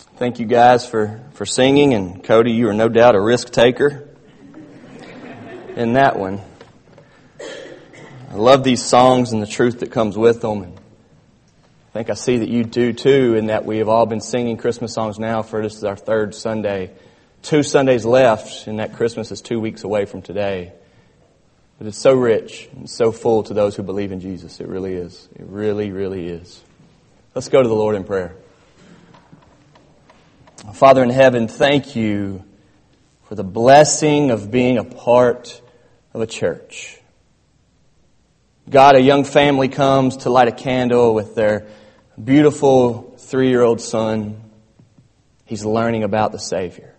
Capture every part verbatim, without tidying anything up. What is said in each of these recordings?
Thank you guys for, for singing, and Cody, you are no doubt a risk taker in that one. I love these songs and the truth that comes with them. And I think I see that you do too, in that we have all been singing Christmas songs now for this is our third Sunday. Two Sundays left, and that Christmas is two weeks away from today. But it's so rich and so full to those who believe in Jesus. It really is. It really, really is. Let's go to the Lord in prayer. Father in heaven, thank you for the blessing of being a part of a church. God, a young family comes to light a candle with their beautiful three-year-old son. He's learning about the Savior.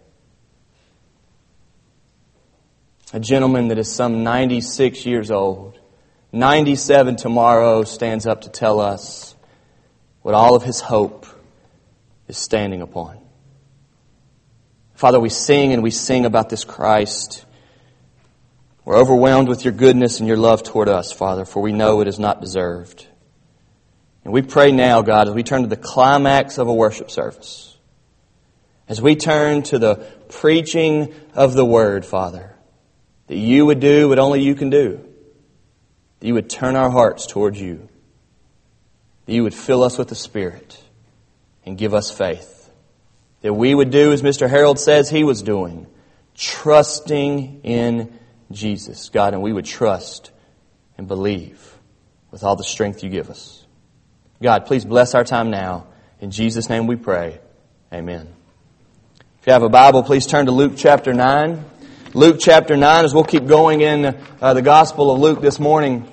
A gentleman that is some ninety-six years old, ninety-seven tomorrow, stands up to tell us what all of his hope is standing upon. Father, we sing and we sing about this Christ. We're overwhelmed with your goodness and your love toward us, Father, for we know it is not deserved. And we pray now, God, as we turn to the climax of a worship service, as we turn to the preaching of the Word, Father, that you would do what only you can do. That you would turn our hearts towards you. That you would fill us with the Spirit and give us faith. That we would do as Mister Harold says he was doing, trusting in Jesus, God, and we would trust and believe with all the strength you give us. God, please bless our time now. In Jesus' name we pray. Amen. If you have a Bible, please turn to Luke chapter nine. Luke chapter nine, as we'll keep going in uh, the Gospel of Luke this morning.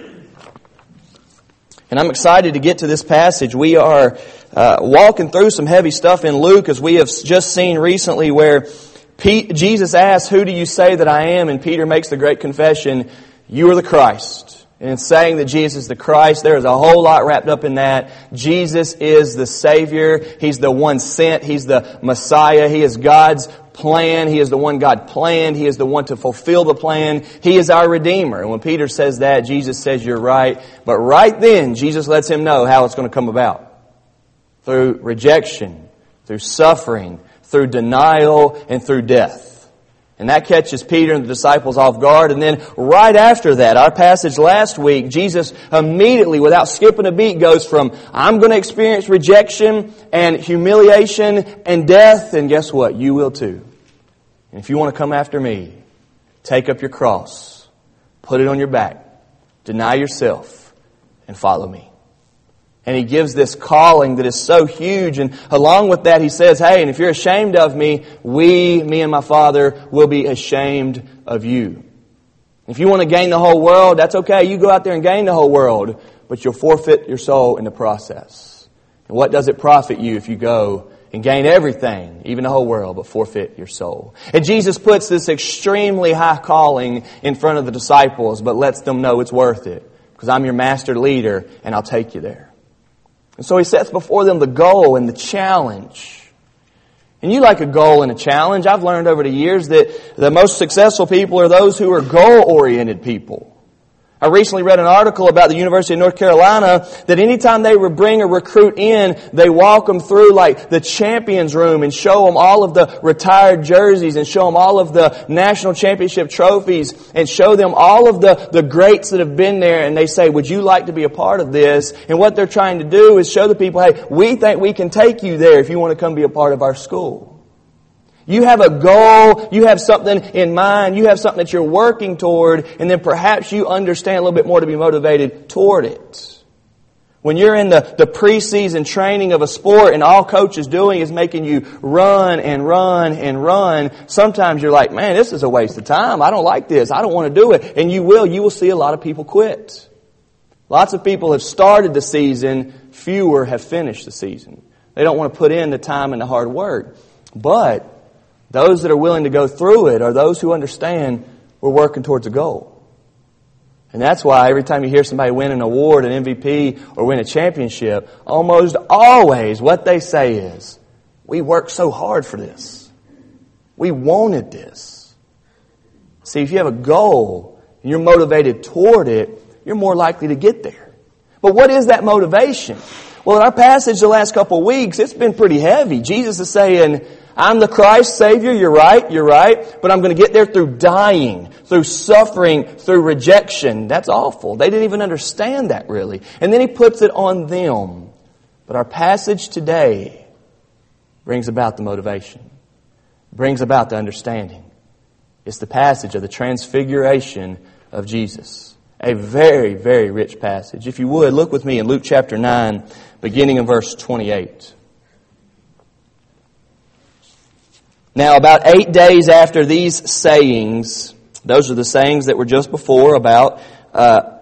And I'm excited to get to this passage. We are uh, walking through some heavy stuff in Luke, as we have just seen recently, where Pete, Jesus asks, "Who do you say that I am?" And Peter makes the great confession, "You are the Christ." And in saying that Jesus is the Christ, there is a whole lot wrapped up in that. Jesus is the Savior. He's the one sent. He's the Messiah. He is God's plan. He is the one God planned. He is the one to fulfill the plan. He is our Redeemer. And when Peter says that, Jesus says, "You're right." But right then, Jesus lets him know how it's going to come about. Through rejection, through suffering, through denial, and through death. And that catches Peter and the disciples off guard. And then right after that, our passage last week, Jesus immediately, without skipping a beat, goes from, "I'm going to experience rejection and humiliation and death, and guess what? You will too. And if you want to come after me, take up your cross, put it on your back, deny yourself, and follow me." And He gives this calling that is so huge. And along with that, He says, "Hey, and if you're ashamed of me, we, me and my Father, will be ashamed of you. If you want to gain the whole world, that's okay. You go out there and gain the whole world, but you'll forfeit your soul in the process. And what does it profit you if you go and gain everything, even the whole world, but forfeit your soul?" And Jesus puts this extremely high calling in front of the disciples, but lets them know it's worth it, because I'm your master leader and I'll take you there. And so He sets before them the goal and the challenge. And you like a goal and a challenge. I've learned over the years that the most successful people are those who are goal-oriented people. I recently read an article about the University of North Carolina that anytime they would bring a recruit in, they walk them through like the champions room and show them all of the retired jerseys and show them all of the national championship trophies and show them all of the, the greats that have been there. And they say, "Would you like to be a part of this?" And what they're trying to do is show the people, "Hey, we think we can take you there if you want to come be a part of our school." You have a goal, you have something in mind, you have something that you're working toward, and then perhaps you understand a little bit more to be motivated toward it. When you're in the, the preseason training of a sport and all coach is doing is making you run and run and run, sometimes you're like, "Man, this is a waste of time. I don't like this. I don't want to do it." And you will. You will see a lot of people quit. Lots of people have started the season. Fewer have finished the season. They don't want to put in the time and the hard work. But those that are willing to go through it are those who understand we're working towards a goal. And that's why every time you hear somebody win an award, an M V P, or win a championship, almost always what they say is, "We worked so hard for this. We wanted this." See, if you have a goal and you're motivated toward it, you're more likely to get there. But what is that motivation? Well, in our passage the last couple of weeks, it's been pretty heavy. Jesus is saying, I'm the Christ Savior, you're right, you're right, but I'm going to get there through dying, through suffering, through rejection. That's awful. They didn't even understand that really. And then He puts it on them. But our passage today brings about the motivation, brings about the understanding. It's the passage of the transfiguration of Jesus. A very, very rich passage. If you would, look with me in Luke chapter nine, beginning in verse twenty-eight. Now, about eight days after these sayings, those are the sayings that were just before about uh,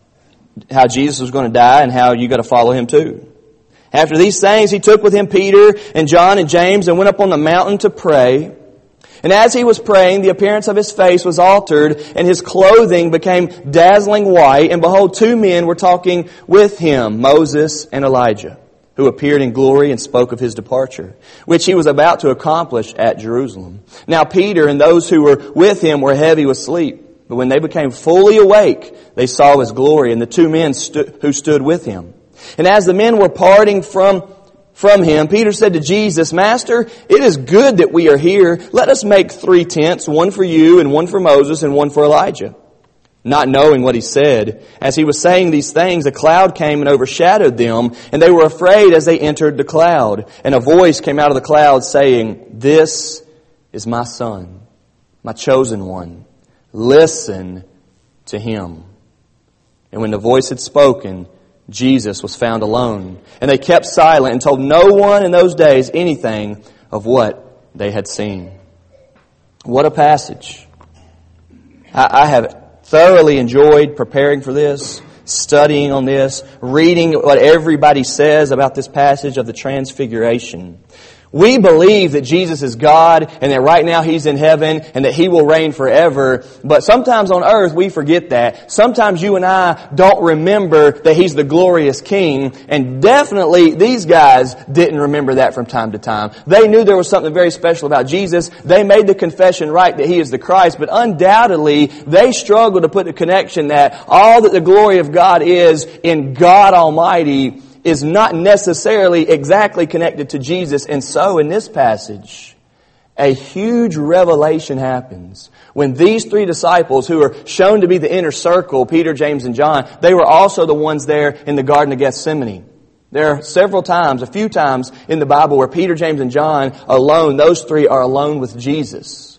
how Jesus was going to die and how you got to follow Him too. After these sayings, He took with Him Peter and John and James and went up on the mountain to pray. And as He was praying, the appearance of His face was altered, and His clothing became dazzling white. And behold, two men were talking with Him, Moses and Elijah, who appeared in glory and spoke of His departure, which He was about to accomplish at Jerusalem. Now Peter and those who were with Him were heavy with sleep. But when they became fully awake, they saw His glory and the two men stu- who stood with Him. And as the men were parting from From Him, Peter said to Jesus, Master, it is good that we are here. Let us make three tents, one for you and one for Moses and one for Elijah. Not knowing what He said, as He was saying these things, a cloud came and overshadowed them, and they were afraid as they entered the cloud. And a voice came out of the cloud saying, This is my Son, my chosen one. Listen to Him. And when the voice had spoken, Jesus was found alone. And they kept silent and told no one in those days anything of what they had seen. What a passage. I, I have thoroughly enjoyed preparing for this, studying on this, reading what everybody says about this passage of the Transfiguration. We believe that Jesus is God and that right now He's in heaven and that He will reign forever. But sometimes on earth we forget that. Sometimes you and I don't remember that He's the glorious King. And definitely these guys didn't remember that from time to time. They knew there was something very special about Jesus. They made the confession right that He is the Christ. But undoubtedly they struggled to put the connection that all that the glory of God is in God Almighty is not necessarily exactly connected to Jesus. And so in this passage, a huge revelation happens. When these three disciples, who are shown to be the inner circle, Peter, James, and John, they were also the ones there in the Garden of Gethsemane. There are several times, a few times in the Bible where Peter, James, and John alone, those three are alone with Jesus.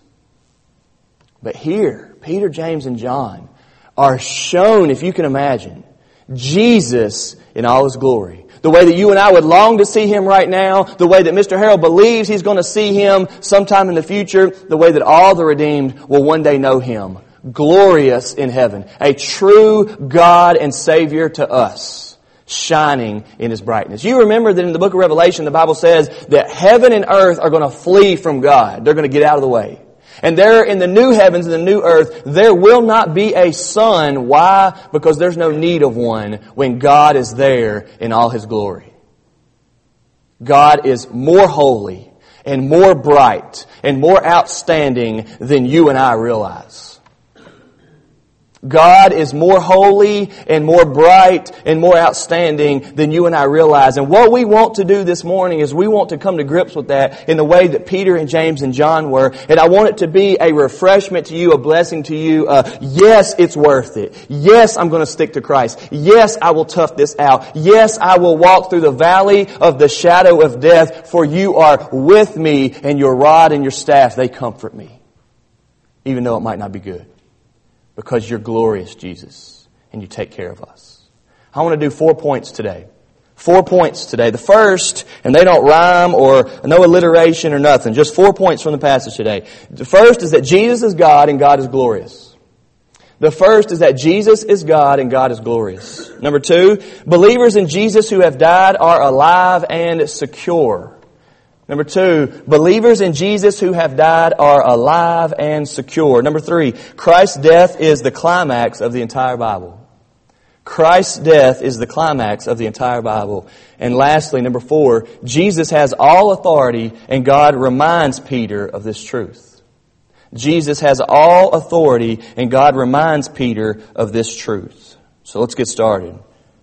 But here, Peter, James, and John are shown, if you can imagine, Jesus in all His glory. The way that you and I would long to see Him right now. The way that Mister Harold believes he's going to see Him sometime in the future. The way that all the redeemed will one day know Him. Glorious in heaven. A true God and Savior to us. Shining in His brightness. You remember that in the book of Revelation the Bible says that heaven and earth are going to flee from God. They're going to get out of the way. And there in the new heavens and the new earth, there will not be a sun. Why? Because there's no need of one when God is there in all His glory. God is more holy and more bright and more outstanding than you and I realize. God is more holy and more bright and more outstanding than you and I realize. And what we want to do this morning is we want to come to grips with that in the way that Peter and James and John were. And I want it to be a refreshment to you, a blessing to you. Uh, yes, it's worth it. Yes, I'm going to stick to Christ. Yes, I will tough this out. Yes, I will walk through the valley of the shadow of death, for you are with me, and your rod and your staff, they comfort me. Even though it might not be good. Because you're glorious, Jesus, and you take care of us. I want to do four points today. Four points today. The first, and they don't rhyme or no alliteration or nothing, just four points from the passage today. The first is that Jesus is God and God is glorious. The first is that Jesus is God and God is glorious. Number two, believers in Jesus who have died are alive and secure. Number two, believers in Jesus who have died are alive and secure. Number three, Christ's death is the climax of the entire Bible. Christ's death is the climax of the entire Bible. And lastly, number four, Jesus has all authority, and God reminds Peter of this truth. Jesus has all authority, and God reminds Peter of this truth. So let's get started.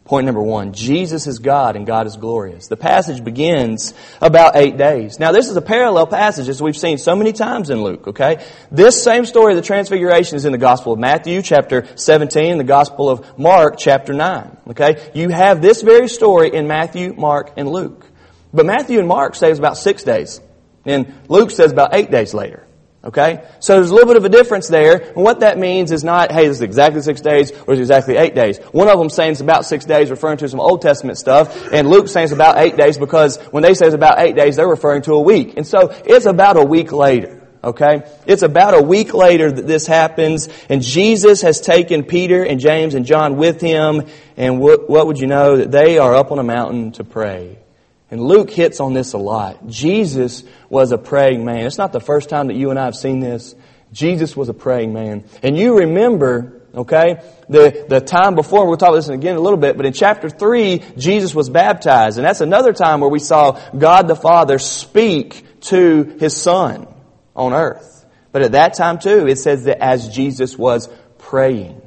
Point number one, Jesus is God and God is glorious. The passage begins about eight days. Now this is a parallel passage as we've seen so many times in Luke, okay? This same story of the Transfiguration is in the Gospel of Matthew chapter seventeen and the Gospel of Mark chapter nine, okay? You have this very story in Matthew, Mark, and Luke. But Matthew and Mark say it's about six days. And Luke says about eight days later. Okay? So there's a little bit of a difference there. And what that means is not, hey, this is exactly six days or it's exactly eight days. One of them saying it's about six days referring to some Old Testament stuff. And Luke saying it's about eight days because when they say it's about eight days, they're referring to a week. And so it's about a week later. Okay? It's about a week later that this happens. And Jesus has taken Peter and James and John with Him. And what, what would you know? That they are up on a mountain to pray. And Luke hits on this a lot. Jesus was a praying man. It's not the first time that you and I have seen this. Jesus was a praying man. And you remember, okay, the, the time before, we'll talk about this again in a little bit, but in chapter three, Jesus was baptized. And that's another time where we saw God the Father speak to His Son on earth. But at that time too, it says that as Jesus was praying.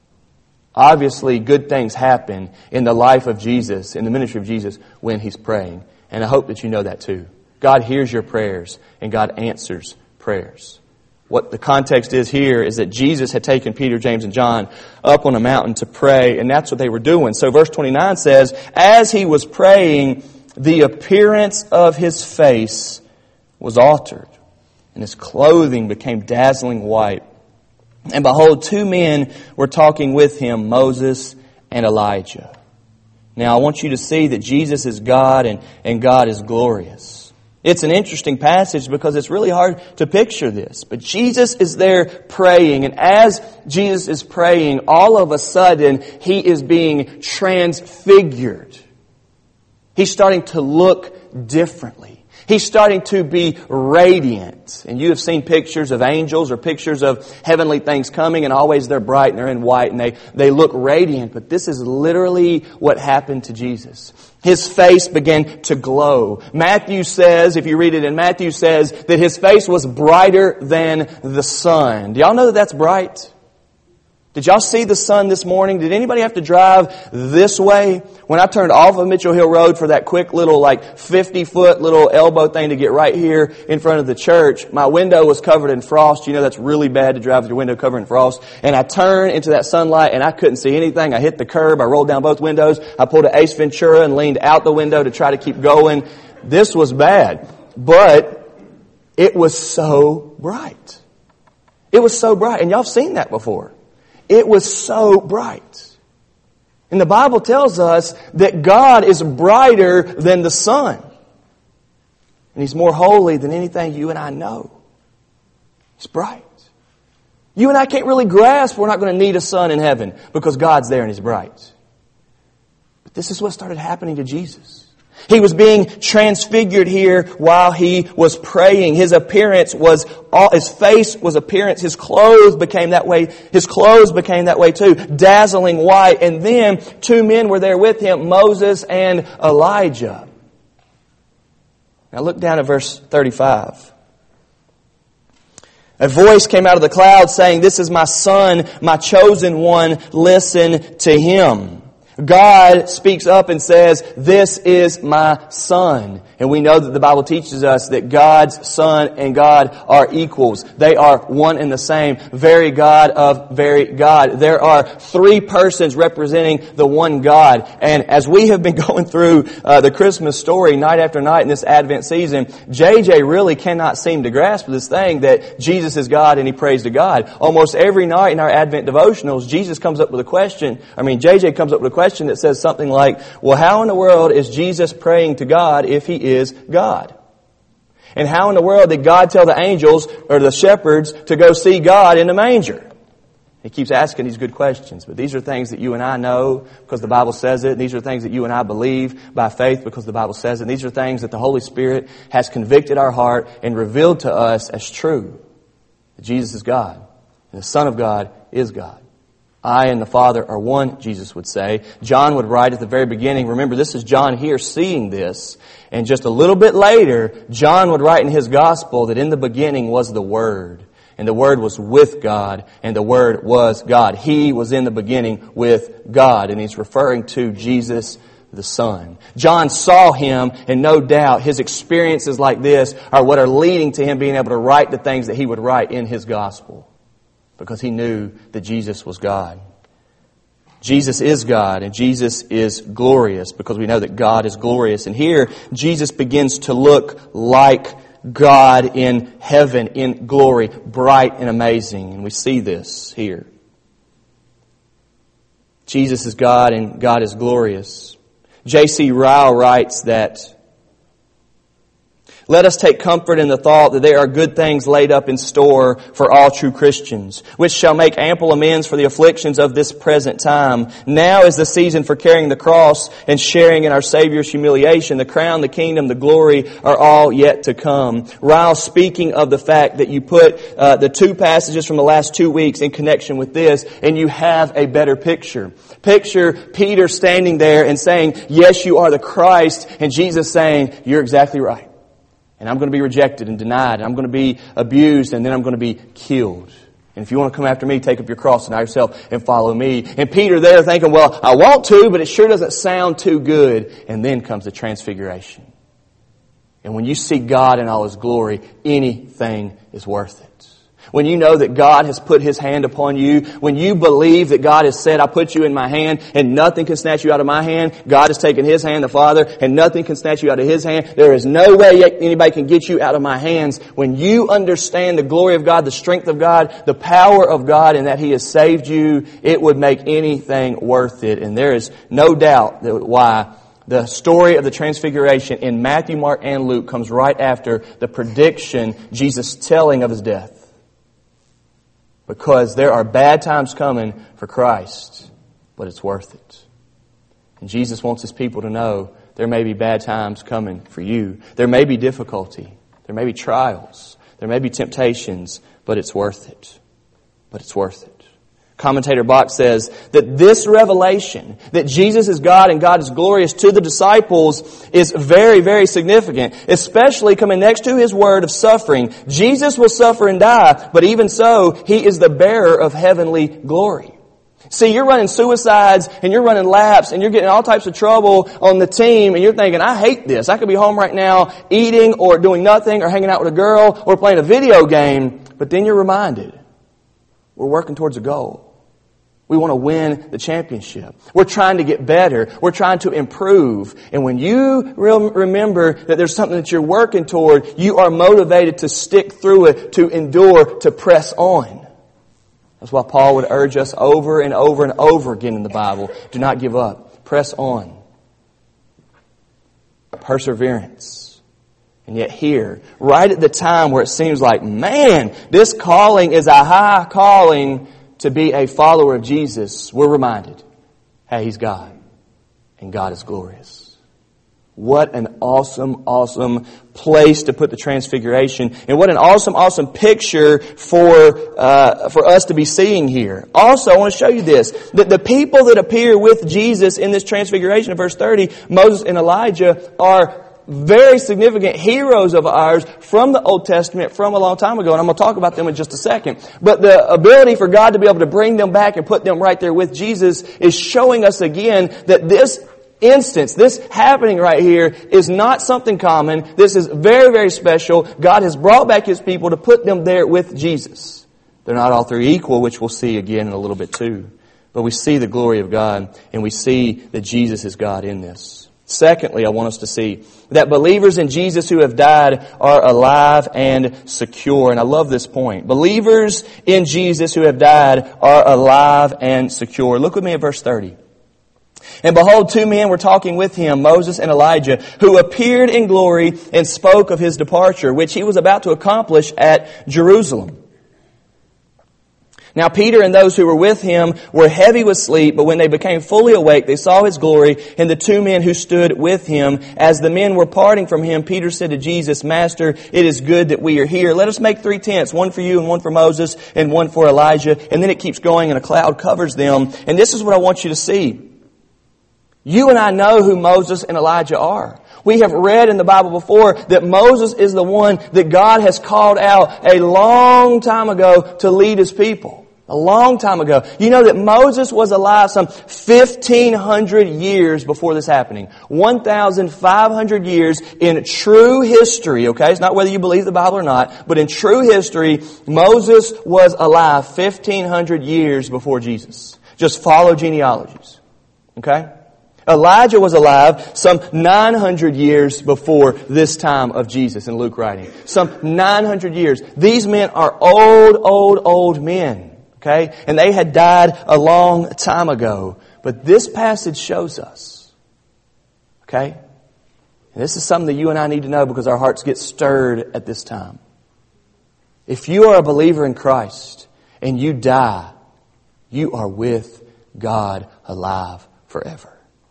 Obviously, good things happen in the life of Jesus, in the ministry of Jesus, when He's praying. And I hope that you know that too. God hears your prayers and God answers prayers. What the context is here is that Jesus had taken Peter, James, and John up on a mountain to pray, and that's what they were doing. So verse twenty-nine says, as He was praying, the appearance of His face was altered, and His clothing became dazzling white. And behold, two men were talking with Him, Moses and Elijah. Now I want you to see that Jesus is God and, and God is glorious. It's an interesting passage because it's really hard to picture this. But Jesus is there praying, and as Jesus is praying, all of a sudden He is being transfigured. He's starting to look differently. He's starting to be radiant. And you have seen pictures of angels or pictures of heavenly things coming, and always they're bright and they're in white and they, they look radiant. But this is literally what happened to Jesus. His face began to glow. Matthew says, if you read it in Matthew, says that His face was brighter than the sun. Do y'all know that that's bright? Did y'all see the sun this morning? Did anybody have to drive this way? When I turned off of Mitchell Hill Road for that quick little like fifty foot little elbow thing to get right here in front of the church, my window was covered in frost. You know that's really bad to drive with your window covered in frost. And I turned into that sunlight and I couldn't see anything. I hit the curb. I rolled down both windows. I pulled an Ace Ventura and leaned out the window to try to keep going. This was bad. But it was so bright. It was so bright. And y'all have seen that before. It was so bright. And the Bible tells us that God is brighter than the sun. And He's more holy than anything you and I know. He's bright. You and I can't really grasp we're not going to need a sun in heaven because God's there and He's bright. But this is what started happening to Jesus. He was being transfigured here while He was praying. His appearance was, all, His face was appearance. His clothes became that way. His clothes became that way too. Dazzling white. And then two men were there with Him, Moses and Elijah. Now look down at verse thirty-five. A voice came out of the cloud saying, "This is my Son, my chosen one. Listen to Him." God speaks up and says, "This is my Son." And we know that the Bible teaches us that God's Son and God are equals. They are one and the same. Very God of very God. There are three persons representing the one God. And as we have been going through uh, the Christmas story night after night in this Advent season, J J really cannot seem to grasp this thing that Jesus is God and He prays to God. Almost every night in our Advent devotionals, Jesus comes up with a question. I mean, J J comes up with a question that says something like, well, how in the world is Jesus praying to God if He is God? And how in the world did God tell the angels or the shepherds to go see God in the manger? He keeps asking these good questions, but these are things that you and I know because the Bible says it. These are things that you and I believe by faith because the Bible says it. These are things that the Holy Spirit has convicted our heart and revealed to us as true. That Jesus is God and the Son of God is God. I and the Father are one, Jesus would say. John would write at the very beginning, remember this is John here seeing this, and just a little bit later, John would write in his Gospel that in the beginning was the Word, And the Word was with God, and the Word was God. He was in the beginning with God. And he's referring to Jesus the Son. John saw Him, and no doubt his experiences like this are what are leading to him being able to write the things that he would write in his gospel. Because he knew that Jesus was God. Jesus is God, and Jesus is glorious, because we know that God is glorious. And here, Jesus begins to look like God in heaven, in glory, bright and amazing. And we see this here. Jesus is God, and God is glorious. J C Ryle writes that, "Let us take comfort in the thought that there are good things laid up in store for all true Christians, which shall make ample amends for the afflictions of this present time. Now is the season for carrying the cross and sharing in our Savior's humiliation. The crown, the kingdom, the glory are all yet to come." Ryle, speaking of the fact that you put uh, the two passages from the last two weeks in connection with this, and you have a better picture. Picture Peter standing there and saying, "Yes, you are the Christ," and Jesus saying, "You're exactly right. And I'm going to be rejected and denied. And I'm going to be abused. And then I'm going to be killed. And if you want to come after me, take up your cross, deny yourself, and follow me." And Peter there thinking, well, I want to, but it sure doesn't sound too good. And then comes the transfiguration. And when you see God in all His glory, anything is worth it. When you know that God has put His hand upon you, when you believe that God has said, "I put you in my hand and nothing can snatch you out of my hand." God has taken His hand, the Father, and nothing can snatch you out of His hand. There is no way anybody can get you out of my hands. When you understand the glory of God, the strength of God, the power of God, and that He has saved you, it would make anything worth it. And there is no doubt that why the story of the Transfiguration in Matthew, Mark, and Luke comes right after the prediction Jesus telling of His death. Because there are bad times coming for Christ, but it's worth it. And Jesus wants His people to know there may be bad times coming for you. There may be difficulty. There may be trials. There may be temptations, but it's worth it. But it's worth it. Commentator Bach says that this revelation, that Jesus is God and God is glorious to the disciples, is very, very significant. Especially coming next to His word of suffering. Jesus will suffer and die, but even so, He is the bearer of heavenly glory. See, you're running suicides and you're running laps and you're getting all types of trouble on the team and you're thinking, "I hate this. I could be home right now eating or doing nothing or hanging out with a girl or playing a video game." But then you're reminded, we're working towards a goal. We want to win the championship. We're trying to get better. We're trying to improve. And when you remember that there's something that you're working toward, you are motivated to stick through it, to endure, to press on. That's why Paul would urge us over and over and over again in the Bible. Do not give up. Press on. Perseverance. And yet here, right at the time where it seems like, man, this calling is a high calling to be a follower of Jesus, we're reminded, hey, He's God. And God is glorious. What an awesome, awesome place to put the Transfiguration. And what an awesome, awesome picture for uh, for us to be seeing here. Also, I want to show you this. That the people that appear with Jesus in this Transfiguration in verse thirty, Moses and Elijah, are very significant heroes of ours from the Old Testament from a long time ago. And I'm going to talk about them in just a second. But the ability for God to be able to bring them back and put them right there with Jesus is showing us again that this instance, this happening right here, is not something common. This is very, very special. God has brought back His people to put them there with Jesus. They're not all three equal, which we'll see again in a little bit too. But we see the glory of God, and we see that Jesus is God in this. Secondly, I want us to see that believers in Jesus who have died are alive and secure. And I love this point. Believers in Jesus who have died are alive and secure. Look with me at verse thirty. "And behold, two men were talking with Him, Moses and Elijah, who appeared in glory and spoke of His departure, which He was about to accomplish at Jerusalem. Now Peter and those who were with him were heavy with sleep, but when they became fully awake, they saw His glory and the two men who stood with Him. As the men were parting from Him, Peter said to Jesus, 'Master, it is good that we are here. Let us make three tents, one for you and one for Moses and one for Elijah.' And then it keeps going and a cloud covers them. And this is what I want you to see. You and I know who Moses and Elijah are. We have read in the Bible before that Moses is the one that God has called out a long time ago to lead His people. A long time ago. You know that Moses was alive some fifteen hundred years before this happening. one thousand five hundred years in true history, okay? It's not whether you believe the Bible or not, but in true history, Moses was alive fifteen hundred years before Jesus. Just follow genealogies, okay? Elijah was alive some nine hundred years before this time of Jesus in Luke writing. Some nine hundred years. These men are old, old, old men. Okay? And they had died a long time ago. But this passage shows us. Okay? And this is something that you and I need to know because our hearts get stirred at this time. If you are a believer in Christ and you die, you are with God alive forever.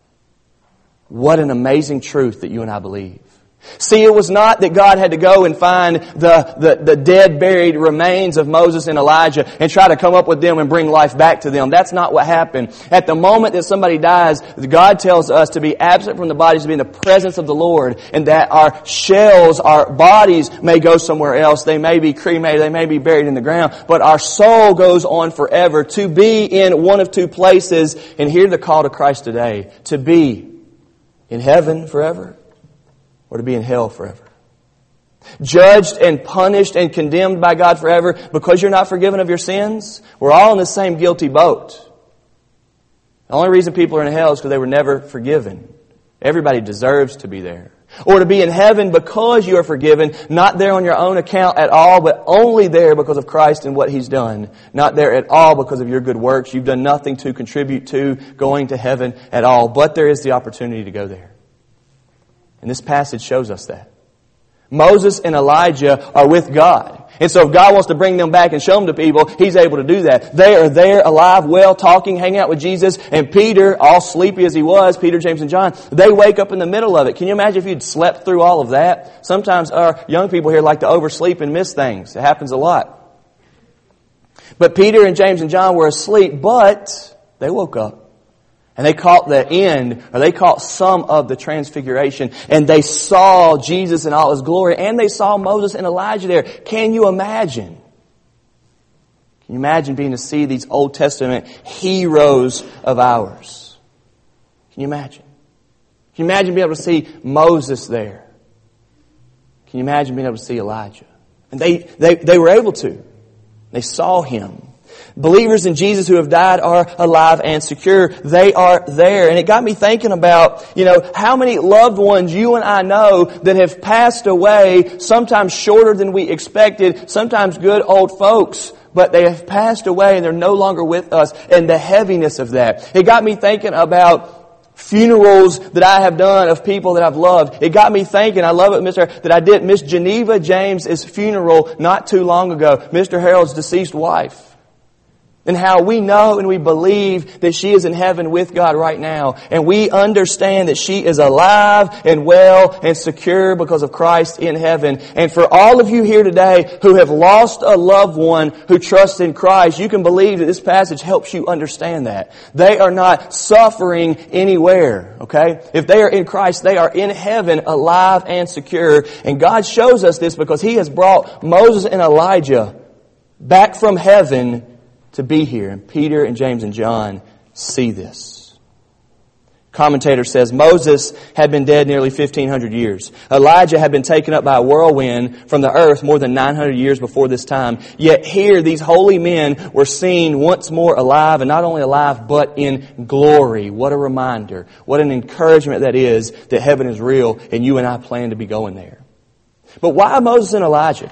What an amazing truth that you and I believe. See, it was not that God had to go and find the, the, the dead, buried remains of Moses and Elijah and try to come up with them and bring life back to them. That's not what happened. At the moment that somebody dies, God tells us to be absent from the bodies, to be in the presence of the Lord, and that our shells, our bodies may go somewhere else. They may be cremated, they may be buried in the ground, but our soul goes on forever to be in one of two places. And hear the call to Christ today, to be in heaven forever, or to be in hell forever. Judged and punished and condemned by God forever because you're not forgiven of your sins. We're all in the same guilty boat. The only reason people are in hell is because they were never forgiven. Everybody deserves to be there. Or to be in heaven because you are forgiven, not there on your own account at all, but only there because of Christ and what He's done. Not there at all because of your good works. You've done nothing to contribute to going to heaven at all. But there is the opportunity to go there. And this passage shows us that. Moses and Elijah are with God. And so if God wants to bring them back and show them to people, He's able to do that. They are there, alive, well, talking, hanging out with Jesus. And Peter, all sleepy as he was, Peter, James, and John, they wake up in the middle of it. Can you imagine if you'd slept through all of that? Sometimes our young people here like to oversleep and miss things. It happens a lot. But Peter and James and John were asleep, but they woke up. And they caught the end, or they caught some of the transfiguration. And they saw Jesus in all His glory. And they saw Moses and Elijah there. Can you imagine? Can you imagine being to see these Old Testament heroes of ours? Can you imagine? Can you imagine being able to see Moses there? Can you imagine being able to see Elijah? And they, they, they were able to. They saw Him. Believers in Jesus who have died are alive and secure. They are there. And it got me thinking about, you know, how many loved ones you and I know that have passed away, sometimes shorter than we expected, sometimes good old folks, but they have passed away and they're no longer with us, and the heaviness of that. It got me thinking about funerals that I have done of people that I've loved. It got me thinking, I love it, Mister that I did Miss Geneva James's funeral not too long ago, Mister Harold's deceased wife. And how we know and we believe that she is in heaven with God right now. And we understand that she is alive and well and secure because of Christ in heaven. And for all of you here today who have lost a loved one who trusts in Christ, you can believe that this passage helps you understand that. They are not suffering anywhere, okay? If they are in Christ, they are in heaven, alive and secure. And God shows us this because He has brought Moses and Elijah back from heaven to be here. And Peter and James and John see this. Commentator says Moses had been dead nearly fifteen hundred years. Elijah had been taken up by a whirlwind from the earth more than nine hundred years before this time. Yet here these holy men were seen once more alive, and not only alive but in glory. What a reminder. What an encouragement that is that heaven is real and you and I plan to be going there. But why Moses and Elijah?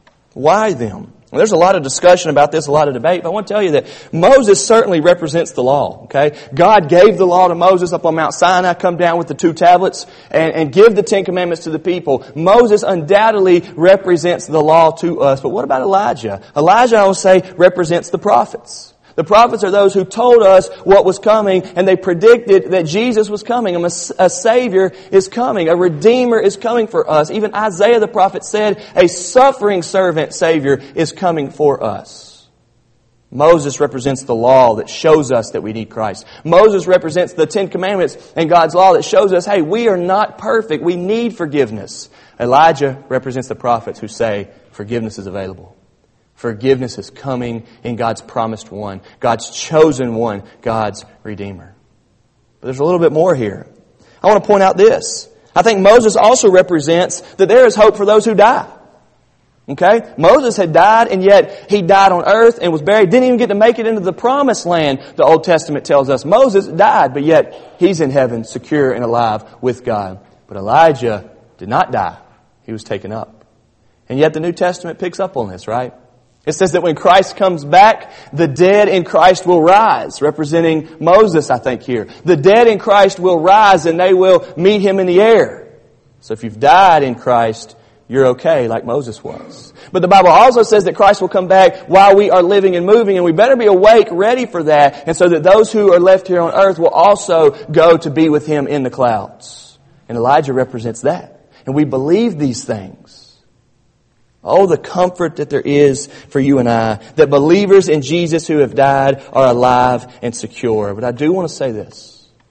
Why them? Well, there's a lot of discussion about this, a lot of debate, but I want to tell you that Moses certainly represents the law, okay? God gave the law to Moses up on Mount Sinai, come down with the two tablets, and, and give the Ten Commandments to the people. Moses undoubtedly represents the law to us, but what about Elijah? Elijah, I will say, represents the prophets. The prophets are those who told us what was coming, and they predicted that Jesus was coming. A, a Savior is coming. A Redeemer is coming for us. Even Isaiah the prophet said a suffering servant Savior is coming for us. Moses represents the law that shows us that we need Christ. Moses represents the Ten Commandments and God's law that shows us, hey, we are not perfect. We need forgiveness. Elijah represents the prophets who say forgiveness is available. Forgiveness is coming in God's promised one, God's chosen one, God's Redeemer. But there's a little bit more here. I want to point out this. I think Moses also represents that there is hope for those who die. Okay? Moses had died, and yet he died on earth and was buried. Didn't even get to make it into the promised land, the Old Testament tells us. Moses died, but yet he's in heaven, secure and alive with God. But Elijah did not die. He was taken up. And yet the New Testament picks up on this, right? It says that when Christ comes back, the dead in Christ will rise, representing Moses, I think, here. The dead in Christ will rise, and they will meet Him in the air. So if you've died in Christ, you're okay, like Moses was. But the Bible also says that Christ will come back while we are living and moving, and we better be awake, ready for that, and so that those who are left here on earth will also go to be with Him in the clouds. And Elijah represents that. And we believe these things. Oh, the comfort that there is for you and I, that believers in Jesus who have died are alive and secure. But I do want to say this.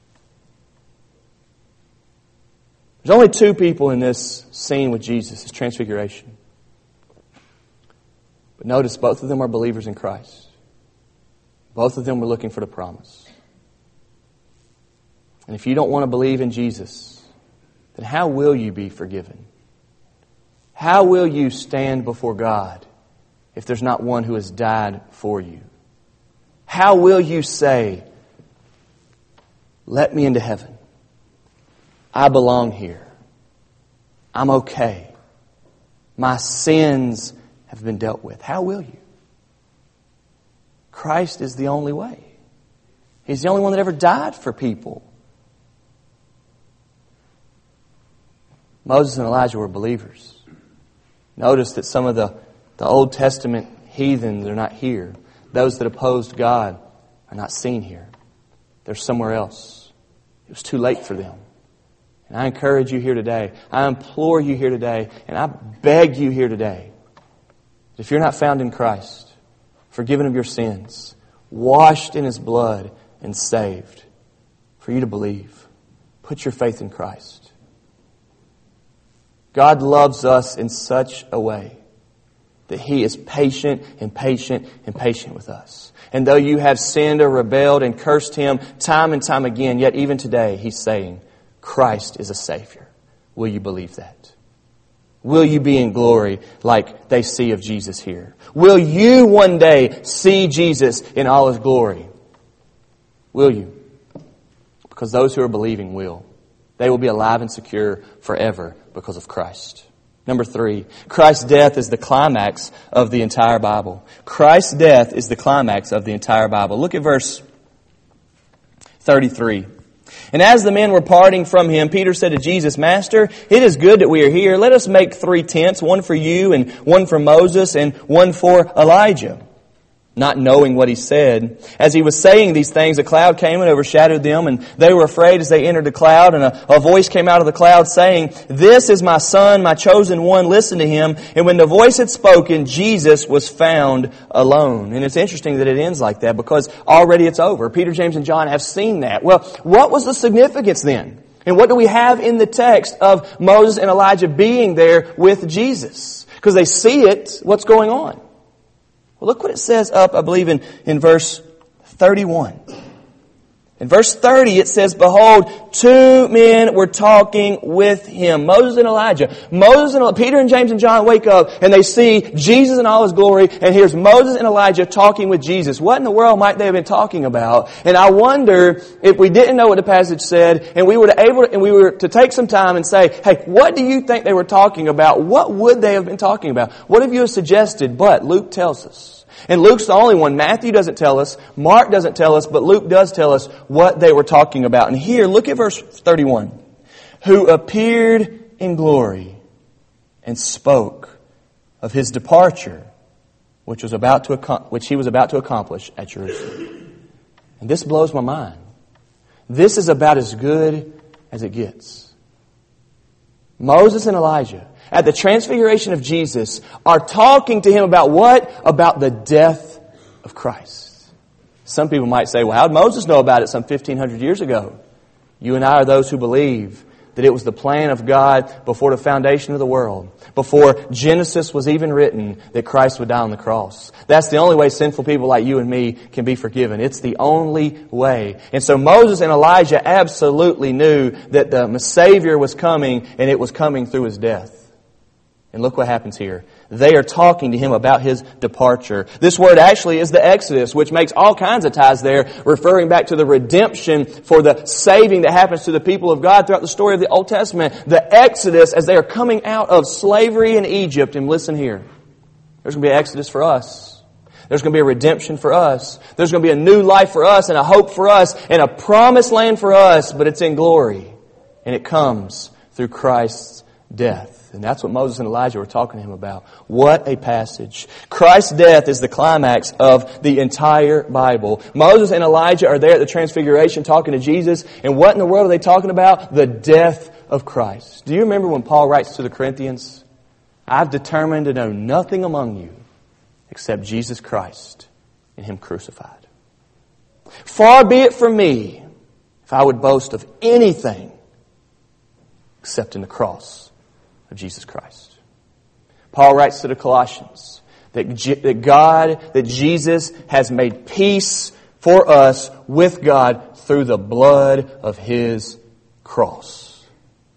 There's only two people in this scene with Jesus, His transfiguration. But notice both of them are believers in Christ. Both of them were looking for the promise. And if you don't want to believe in Jesus, then how will you be forgiven? How will you stand before God if there's not one who has died for you? How will you say, let me into heaven? I belong here. I'm okay. My sins have been dealt with. How will you? Christ is the only way. He's the only one that ever died for people. Moses and Elijah were believers. Notice that some of the, the Old Testament heathens are not here. Those that opposed God are not seen here. They're somewhere else. It was too late for them. And I encourage you here today. I implore you here today. And I beg you here today. If you're not found in Christ, forgiven of your sins, washed in His blood, and saved, for you to believe. Put your faith in Christ. God loves us in such a way that He is patient and patient and patient with us. And though you have sinned or rebelled and cursed Him time and time again, yet even today He's saying, Christ is a Savior. Will you believe that? Will you be in glory like they see of Jesus here? Will you one day see Jesus in all His glory? Will you? Because those who are believing will. They will be alive and secure forever because of Christ. Number three, Christ's death is the climax of the entire Bible. Christ's death is the climax of the entire Bible. Look at verse thirty-three. And as the men were parting from Him, Peter said to Jesus, Master, it is good that we are here. Let us make three tents, one for you and one for Moses and one for Elijah. Not knowing what He said. As He was saying these things, a cloud came and overshadowed them, and they were afraid as they entered the cloud, and a, a voice came out of the cloud saying, This is my Son, my chosen one, listen to Him. And when the voice had spoken, Jesus was found alone. And it's interesting that it ends like that, because already it's over. Peter, James, and John have seen that. Well, what was the significance then? And what do we have in the text of Moses and Elijah being there with Jesus? Because they see it, what's going on? Well, look what it says up, I believe, in, in verse thirty-one. In verse thirty, it says, Behold, two men were talking with Him. Moses and Elijah. Moses and Peter and James and John wake up and they see Jesus in all His glory. And here's Moses and Elijah talking with Jesus. What in the world might they have been talking about? And I wonder if we didn't know what the passage said and we were to able to, and we were to take some time and say, hey, what do you think they were talking about? What would they have been talking about? What have you suggested? But Luke tells us. And Luke's the only one. Matthew doesn't tell us. Mark doesn't tell us. But Luke does tell us what they were talking about. And here, look at verse thirty-one. Who appeared in glory and spoke of His departure, which was about to which He was about to accomplish at Jerusalem. And this blows my mind. This is about as good as it gets. Moses and Elijah, at the transfiguration of Jesus, are talking to Him about what? About the death of Christ. Some people might say, well, how did Moses know about it some fifteen hundred years ago? You and I are those who believe that it was the plan of God before the foundation of the world, before Genesis was even written, that Christ would die on the cross. That's the only way sinful people like you and me can be forgiven. It's the only way. And so Moses and Elijah absolutely knew that the Savior was coming, and it was coming through His death. And look what happens here. They are talking to him about his departure. This word actually is the Exodus, which makes all kinds of ties there, referring back to the redemption for the saving that happens to the people of God throughout the story of the Old Testament. The Exodus as they are coming out of slavery in Egypt. And listen here. There's going to be an Exodus for us. There's going to be a redemption for us. There's going to be a new life for us and a hope for us and a promised land for us, but it's in glory. And it comes through Christ's death. And that's what Moses and Elijah were talking to him about. What a passage. Christ's death is the climax of the entire Bible. Moses and Elijah are there at the Transfiguration talking to Jesus. And what in the world are they talking about? The death of Christ. Do you remember when Paul writes to the Corinthians? I've determined to know nothing among you except Jesus Christ and Him crucified. Far be it from me if I would boast of anything except in the cross of Jesus Christ. Paul writes to the Colossians that, G- that God, that Jesus has made peace for us with God through the blood of His cross.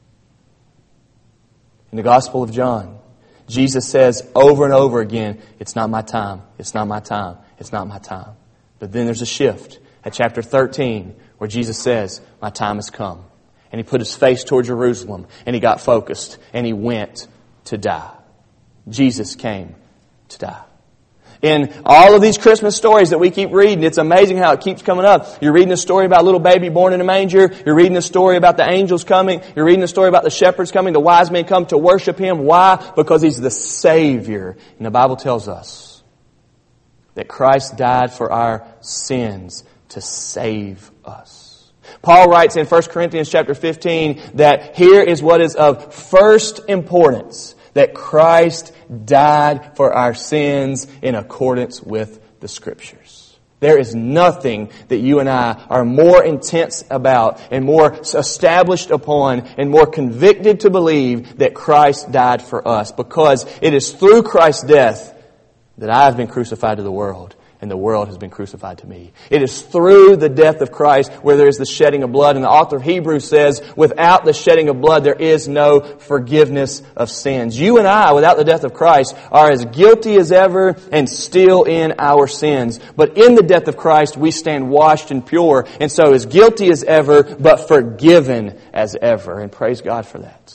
In the Gospel of John, Jesus says over and over again, it's not my time, it's not my time, it's not my time. But then there's a shift at chapter thirteen where Jesus says, my time has come. And He put His face toward Jerusalem. And He got focused. And He went to die. Jesus came to die. In all of these Christmas stories that we keep reading, it's amazing how it keeps coming up. You're reading a story about a little baby born in a manger. You're reading a story about the angels coming. You're reading a story about the shepherds coming. The wise men come to worship Him. Why? Because He's the Savior. And the Bible tells us that Christ died for our sins to save us. Paul writes in First Corinthians chapter fifteen that here is what is of first importance, that Christ died for our sins in accordance with the Scriptures. There is nothing that you and I are more intense about and more established upon and more convicted to believe that Christ died for us, because it is through Christ's death that I have been crucified to the world, and the world has been crucified to me. It is through the death of Christ where there is the shedding of blood. And the author of Hebrews says, without the shedding of blood, there is no forgiveness of sins. You and I, without the death of Christ, are as guilty as ever and still in our sins. But in the death of Christ, we stand washed and pure. And so as guilty as ever, but forgiven as ever. And praise God for that.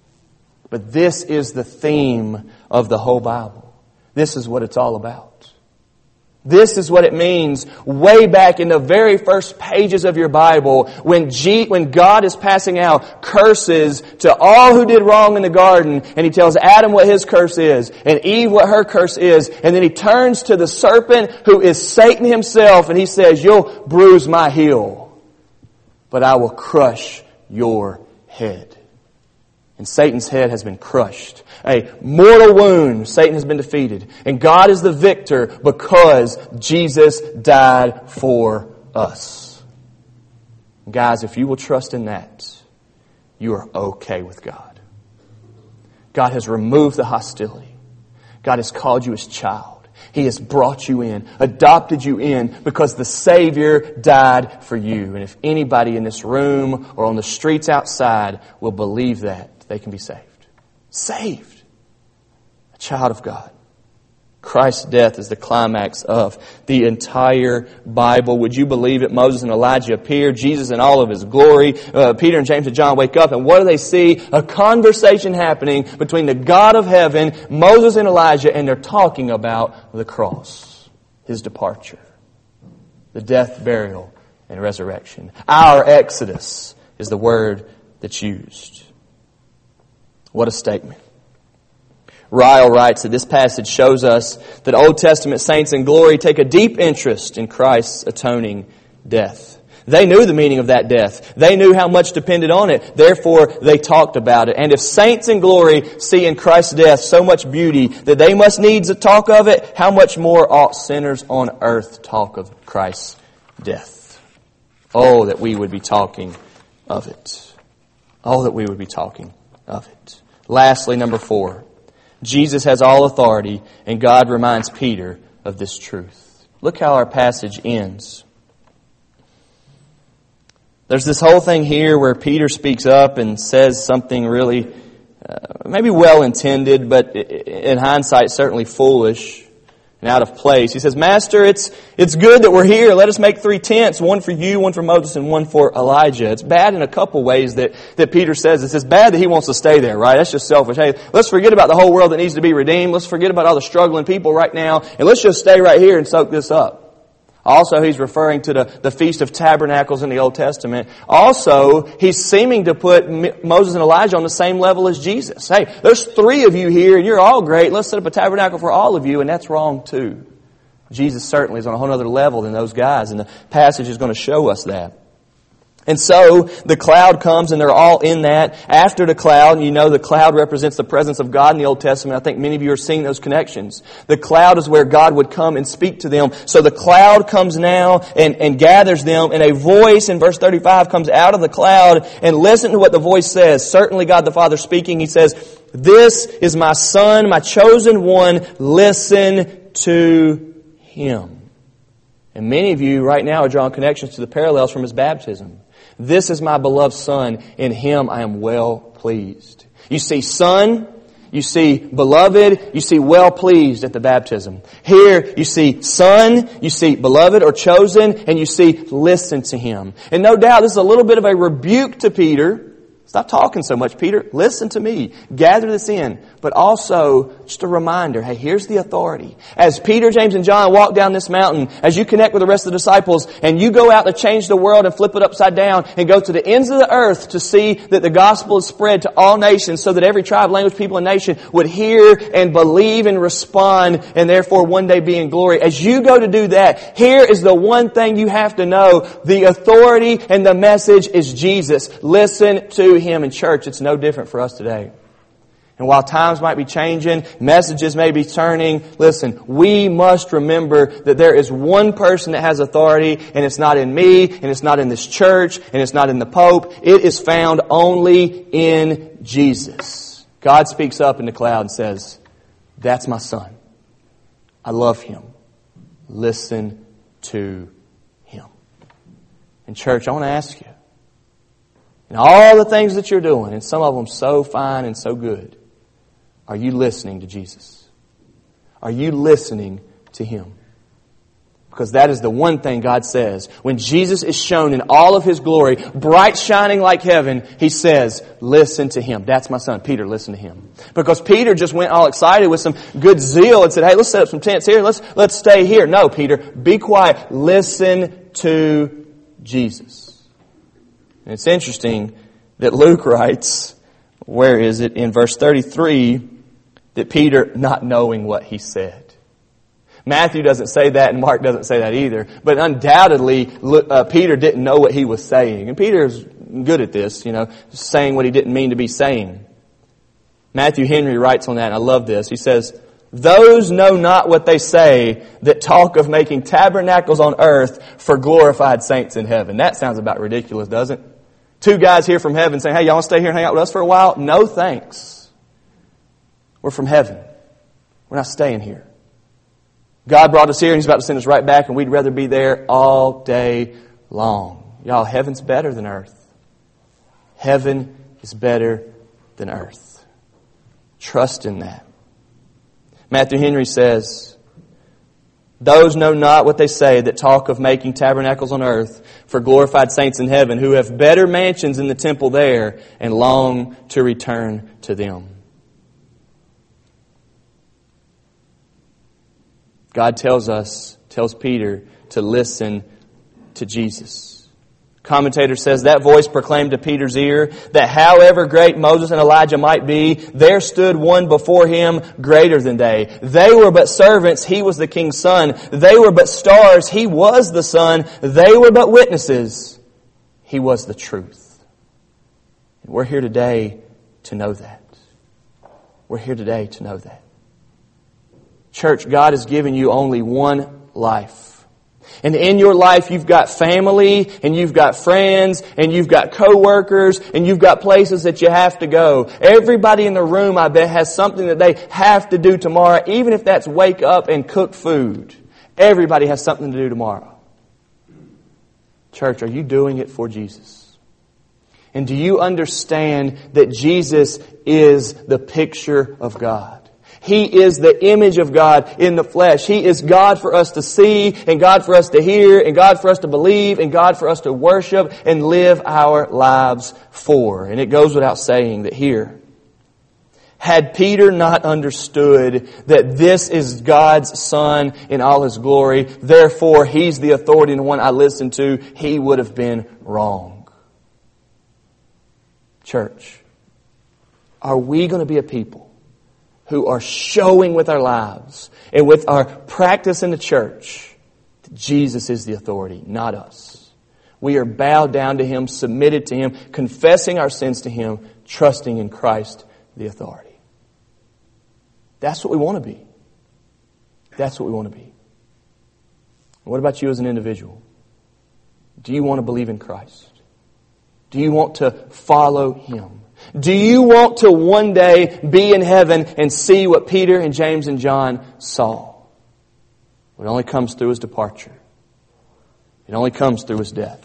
But this is the theme of the whole Bible. This is what it's all about. This is what it means way back in the very first pages of your Bible when G, when God is passing out curses to all who did wrong in the garden, and He tells Adam what his curse is and Eve what her curse is, and then He turns to the serpent who is Satan himself and He says, you'll bruise my heel, but I will crush your head. And Satan's head has been crushed. A mortal wound, Satan has been defeated. And God is the victor because Jesus died for us. Guys, if you will trust in that, you are okay with God. God has removed the hostility. God has called you His child. He has brought you in, adopted you in, because the Savior died for you. And if anybody in this room or on the streets outside will believe that, they can be saved. Saved. A child of God. Christ's death is the climax of the entire Bible. Would you believe it? Moses and Elijah appear. Jesus in all of His glory. Uh, Peter and James and John wake up, and what do they see? A conversation happening between the God of heaven, Moses and Elijah, and they're talking about the cross. His departure. The death, burial, and resurrection. Our Exodus is the word that's used. What a statement. Ryle writes that this passage shows us that Old Testament saints in glory take a deep interest in Christ's atoning death. They knew the meaning of that death. They knew how much depended on it. Therefore, they talked about it. And if saints in glory see in Christ's death so much beauty that they must needs talk of it, how much more ought sinners on earth talk of Christ's death? Oh, that we would be talking of it. Oh, that we would be talking of it. Lastly, number four. Jesus has all authority, and God reminds Peter of this truth. Look how our passage ends. There's this whole thing here where Peter speaks up and says something really, uh, maybe well-intended, but in hindsight certainly foolish and out of place. He says, Master, it's it's good that we're here. Let us make three tents, one for you, one for Moses, and one for Elijah. It's bad in a couple ways that, that Peter says this. It's bad that he wants to stay there, right? That's just selfish. Hey, let's forget about the whole world that needs to be redeemed. Let's forget about all the struggling people right now, and let's just stay right here and soak this up. Also, he's referring to the, the Feast of Tabernacles in the Old Testament. Also, he's seeming to put Moses and Elijah on the same level as Jesus. Hey, there's three of you here and you're all great. Let's set up a tabernacle for all of you, and that's wrong too. Jesus certainly is on a whole other level than those guys, and the passage is going to show us that. And so, the cloud comes and they're all in that. After the cloud, you know the cloud represents the presence of God in the Old Testament. I think many of you are seeing those connections. The cloud is where God would come and speak to them. So the cloud comes now and, and gathers them, and a voice in verse thirty-five comes out of the cloud, and listen to what the voice says. Certainly God the Father speaking. He says, This is my Son, my chosen one. Listen to Him. And many of you right now are drawing connections to the parallels from His baptism. This is my beloved Son. In Him I am well pleased. You see Son, you see beloved, you see well pleased at the baptism. Here you see Son, you see beloved or chosen, and you see listen to Him. And no doubt this is a little bit of a rebuke to Peter. Stop talking so much, Peter. Listen to me. Gather this in. But also, just a reminder, hey, here's the authority. As Peter, James, and John walk down this mountain, as you connect with the rest of the disciples, and you go out to change the world and flip it upside down, and go to the ends of the earth to see that the gospel is spread to all nations, so that every tribe, language, people, and nation would hear and believe and respond, and therefore one day be in glory. As you go to do that, here is the one thing you have to know. The authority and the message is Jesus. Listen to Him. In church, it's no different for us today. And while times might be changing, messages may be turning, listen, we must remember that there is one person that has authority, and it's not in me, and it's not in this church, and it's not in the Pope. It is found only in Jesus. God speaks up in the cloud and says, that's my Son. I love Him. Listen to Him. And church, I want to ask you, and all the things that you're doing, and some of them so fine and so good, are you listening to Jesus? Are you listening to Him? Because that is the one thing God says. When Jesus is shown in all of His glory, bright shining like heaven, He says, listen to Him. That's my Son. Peter, listen to Him. Because Peter just went all excited with some good zeal and said, hey, let's set up some tents here. Let's, let's stay here. No, Peter, be quiet. Listen to Jesus. And it's interesting that Luke writes, where is it? In verse thirty-three, that Peter not knowing what he said. Matthew doesn't say that and Mark doesn't say that either. But undoubtedly, uh, Peter didn't know what he was saying. And Peter's good at this, you know, saying what he didn't mean to be saying. Matthew Henry writes on that, and I love this. He says, those know not what they say that talk of making tabernacles on earth for glorified saints in heaven. That sounds about ridiculous, doesn't it? Two guys here from heaven saying, hey, y'all want to stay here and hang out with us for a while? No thanks. We're from heaven. We're not staying here. God brought us here and He's about to send us right back, and we'd rather be there all day long. Y'all, heaven's better than earth. Heaven is better than earth. Trust in that. Matthew Henry says, those know not what they say that talk of making tabernacles on earth for glorified saints in heaven, who have better mansions in the temple there and long to return to them. God tells us, tells Peter, to listen to Jesus. Commentator says that voice proclaimed to Peter's ear that however great Moses and Elijah might be, there stood one before him greater than they. They were but servants, he was the king's son. They were but stars, he was the sun. They were but witnesses, he was the truth. And we're here today to know that. We're here today to know that. Church, God has given you only one life. And in your life, you've got family, and you've got friends, and you've got co-workers, and you've got places that you have to go. Everybody in the room, I bet, has something that they have to do tomorrow, even if that's wake up and cook food. Everybody has something to do tomorrow. Church, are you doing it for Jesus? And do you understand that Jesus is the picture of God? He is the image of God in the flesh. He is God for us to see, and God for us to hear, and God for us to believe, and God for us to worship and live our lives for. And it goes without saying that here, had Peter not understood that this is God's Son in all His glory, therefore He's the authority and the one I listen to, he would have been wrong. Church, are we going to be a people who are showing with our lives and with our practice in the church that Jesus is the authority, not us? We are bowed down to Him, submitted to Him, confessing our sins to Him, trusting in Christ, the authority. That's what we want to be. That's what we want to be. What about you as an individual? Do you want to believe in Christ? Do you want to follow Him? Do you want to one day be in heaven and see what Peter and James and John saw? It only comes through His departure. It only comes through His death.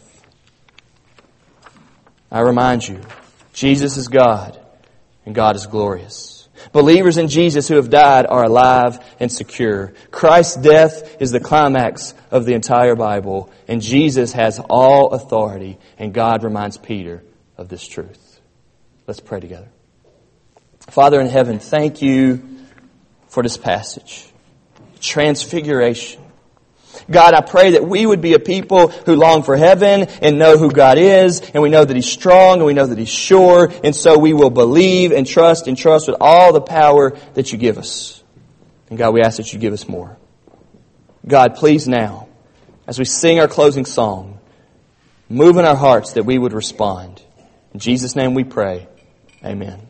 I remind you, Jesus is God and God is glorious. Believers in Jesus who have died are alive and secure. Christ's death is the climax of the entire Bible, and Jesus has all authority, and God reminds Peter of this truth. Let's pray together. Father in heaven, thank You for this passage. Transfiguration. God, I pray that we would be a people who long for heaven and know who God is, and we know that He's strong and we know that He's sure, and so we will believe and trust and trust with all the power that You give us. And God, we ask that You give us more. God, please now, as we sing our closing song, move in our hearts that we would respond. In Jesus' name we pray. Amen.